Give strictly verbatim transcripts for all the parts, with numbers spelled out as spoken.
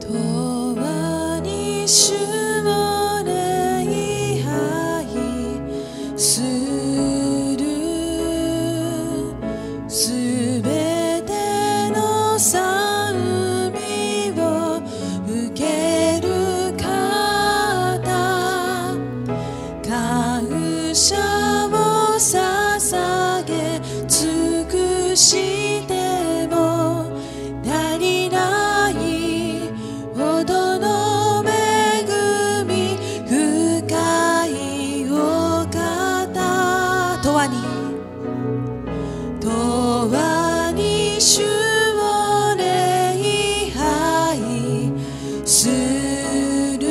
永遠に主を礼拝するすべての賛美を受ける方、感謝を捧げ尽くしても足りないほどの恵み深いお方、永遠に永遠に主を礼拝する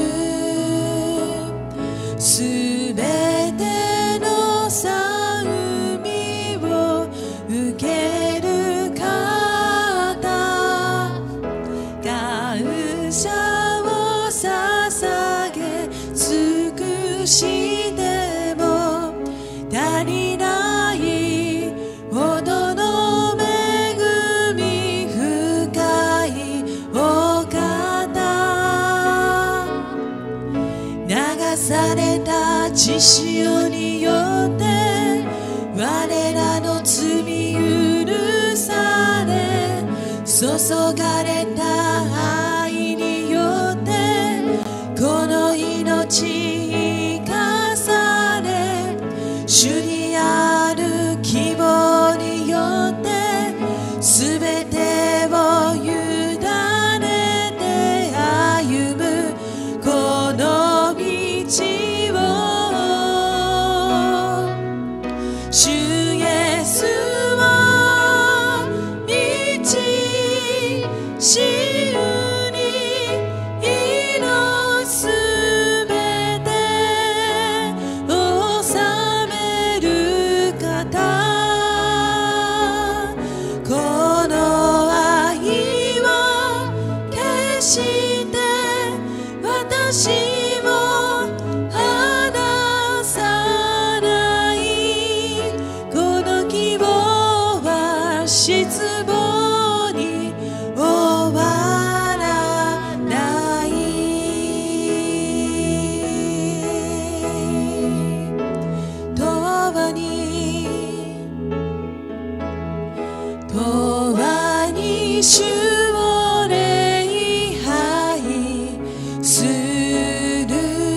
すべての賛美を受ける方、感謝を捧げ尽くしても足りないほどの恵み深いお方、流された血潮によって我らの罪許され、注がれた愛によってこの命生かされ、主にある希望によってすべてを委ねて歩むこの道を、主イエスを道しうに命すべて治める方、この愛を決して私を離さない、この希望は失望に終わらない。永遠に永遠に主を礼拝する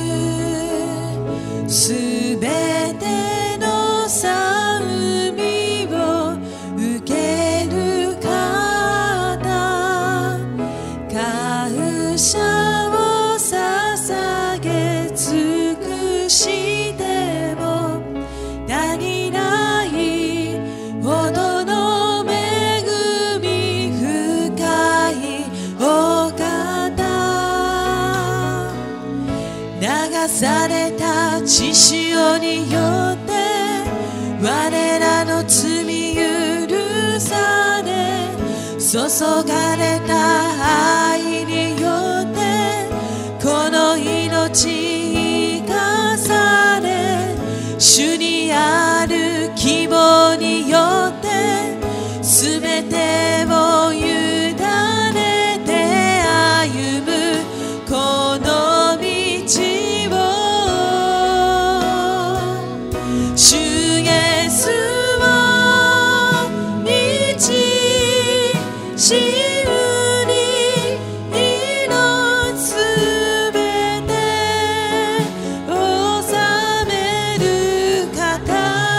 すべての賛美を受ける方、感謝を捧げ尽くしても足りないほどの恵み深いお方、流された血潮によって我らの罪許され、注がれた愛によってこの命生かされ、主にある希望によってすべてを委ねて歩むこの道を、主イエスを道しうに命すべて治める方、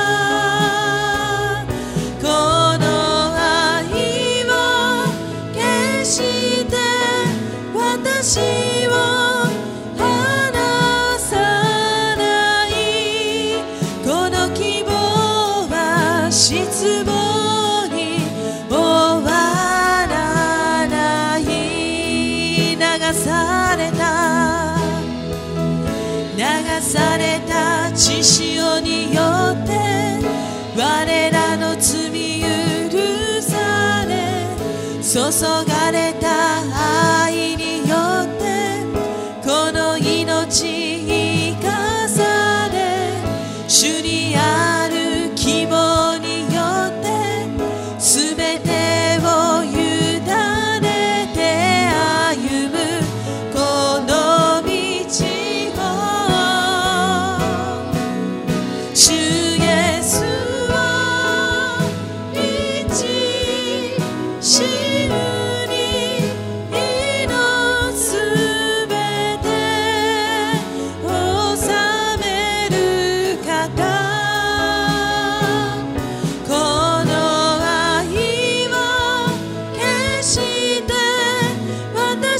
この愛を決して私を離さない、この希望は失望に終わらない。流された流された血潮によって我らの罪許され、注がれた愛によってこの命生かされ、主にある希望によってすべてを委ねて歩む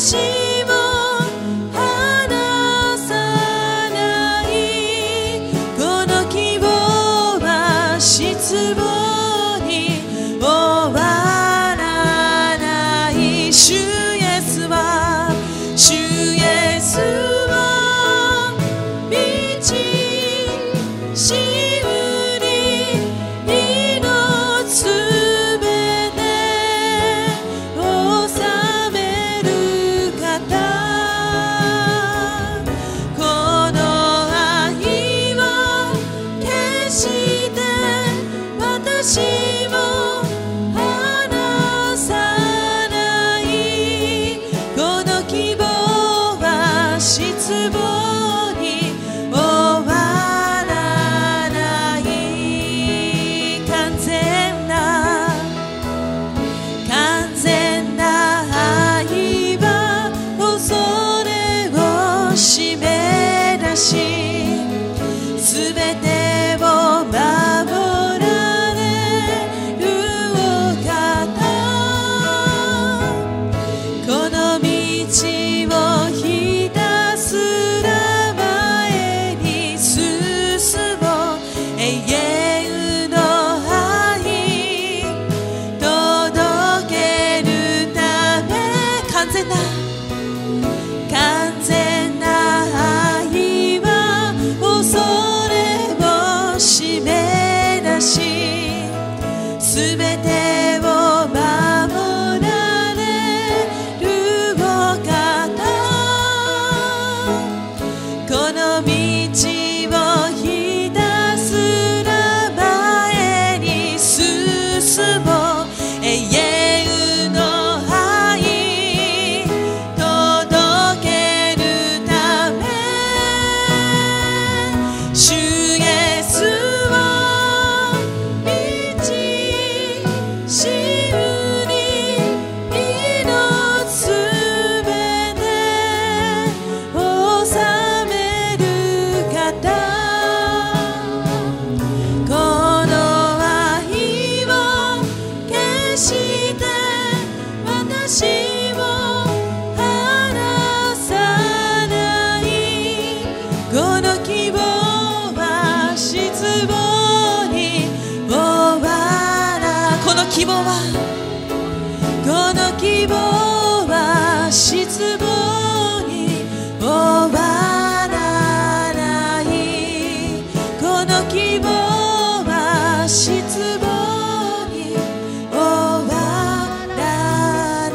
希望はこの希望は失望に終わらないこの希望は失望に終わら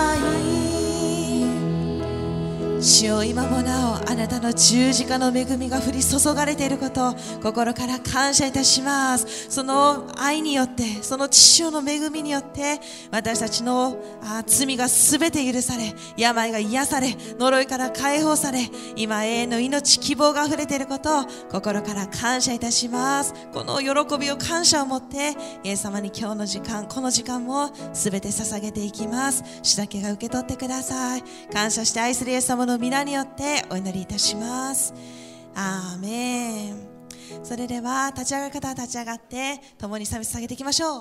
ない主よ今もなおあなたの十字架の恵みが降り注がれていることを心から感謝いたします。その愛によってその父親の恵みによって私たちの罪がすべて許され病が癒され呪いから解放され今永遠の命希望があふれていることを心から感謝いたします。この喜びを感謝を持ってイエス様に今日の時間この時間もすべて捧げていきます。主だけが受け取ってください。感謝して愛するイエス様の皆によってお祈りいたします。アーメン。それでは立ち上がる方は立ち上がって共に賛美捧げていきましょう。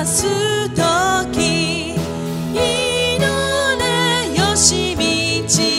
し道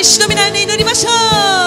主の皆に祈りましょう。